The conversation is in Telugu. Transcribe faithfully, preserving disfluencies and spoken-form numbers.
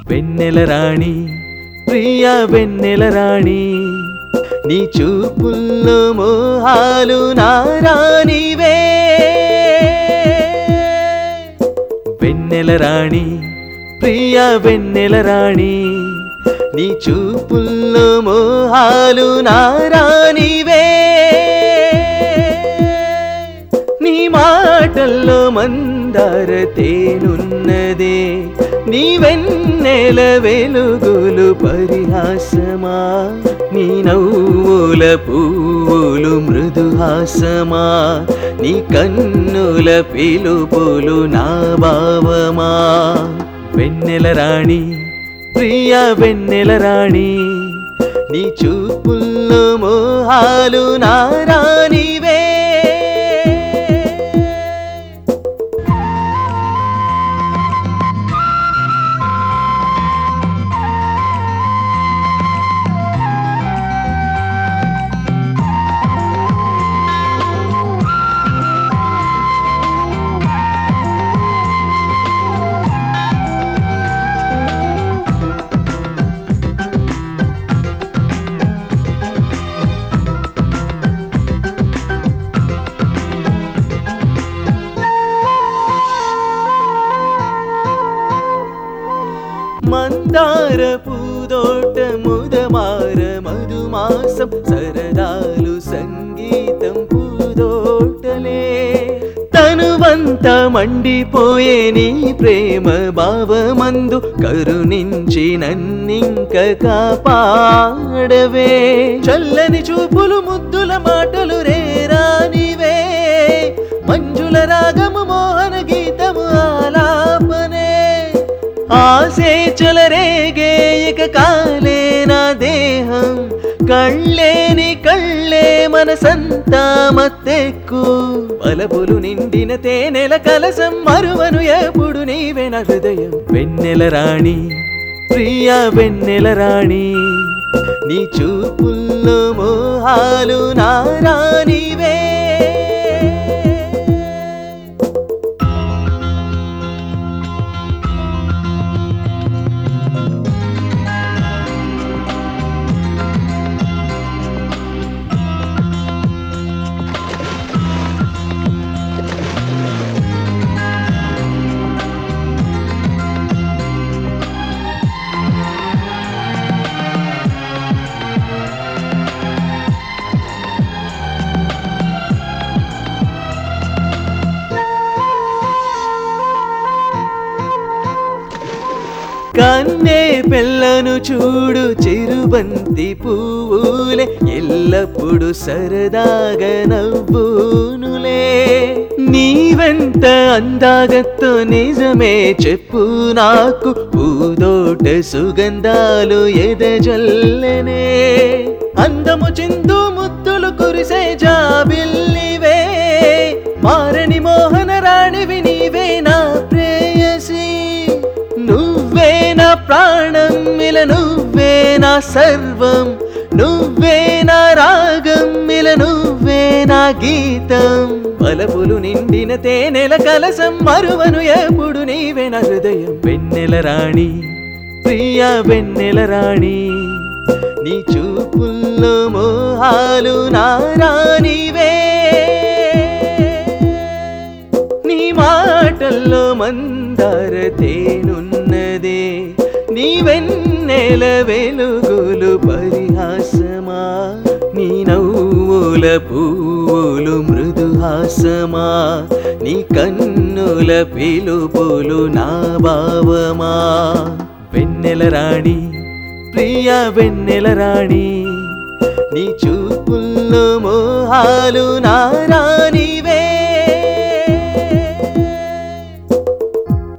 వెన్నెల రాణి ప్రియ వెన్నెల రాణి నీ చూపుల్లో మోహాలు నారానివే వెన్నెల రాణి ప్రియ వెన్నెల రాణి నీ చూపుల్లో మోహాలు నారానివే నీ మాటల్లో మందార తేనున్నదే నీ వెన్నెల వెలుగులు పరిహాసమా నీ నవ్వుల పువ్వులు మృదుహాసమా నీ కన్నుల పిలుపులు నా భావమా వెన్నెల రాణి ప్రియ వెన్నెల రాణి నీ చూపుల్లో మోహాలు నారానివే మందార పూదోట ముదమార మధుమాసం సరదాలు సంగీతం పూదోటలే తనువంత మండిపోయే నీ ప్రేమ భావమందు కరుణించి నన్నింక కాపాడవే చల్లని చూపులు ముద్దుల మాటలు రేరానివే మంజుల రాగము మోహన గీతము ఆలాపనే ఆసే చలరేగే ఇక కాలే నా దేహం కళ్ళేని కళ్ళే మనసంతా మత్తెక్కు పలపులు నిండిన తేనెల కలసం మరువను ఎప్పుడు నీవే నా హృదయం వెన్నెల రాణి ప్రియ వెన్నెల రాణి నీ చూపుల్లో మోహాలు నారానివే కన్నే పిల్లను చూడు చిరుబంతి పువ్వులే ఎల్లప్పుడు సరదాగా నవ్వునులే నీవెంత అందాగతో నిజమే చెప్పు నాకు పూదోట సుగంధాలు ఎదజల్లనే అందము చిందు ముద్దులు కురిసే జాబిల్లివే మారని మోహన రాణివి నీవే నా ప్రేయసి నువ్వే నా ప్రాణం మిల నువ్వే నా సర్వం నువ్వే నా రాగం మిల నువ్వే నా గీతం పలపులు నిండిన తేనెల కలసం మరువను ఎప్పుడు నీవే నా హృదయం వెన్నెల రాణి ప్రియ వెన్నెల రాణి నీ చూపుల్లో మోహాలు నారానివే నీ మాటల్లో మందార తేనున్నదే నీ వెన్నెల వెలుగులు పరిహాసమా నీ నవ్వుల పువ్వులు మృదుహాసమా నీ కన్నుల పిలుపులు నా భావమా వెన్నెల రాణి ప్రియ వెన్నెల రాణి నీ చూపుల్లో మోహాలు నారానివే